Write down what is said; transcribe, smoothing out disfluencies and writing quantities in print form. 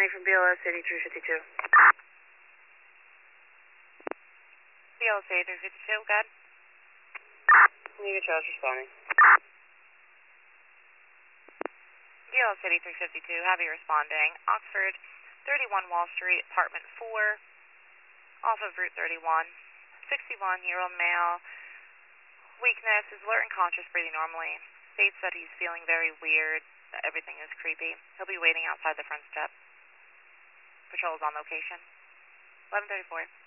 responding from BLS 8352. BLS 8352, good. Negative Charles responding. BLS 8352, Heavy responding. Oxford, 31 Wall Street, apartment 4, off of Route 31. 61-year-old male. Weakness, is alert and conscious, breathing normally. States that he's feeling very weird, that everything is creepy. He'll be waiting outside the front step. Patrol is on location. 11:34.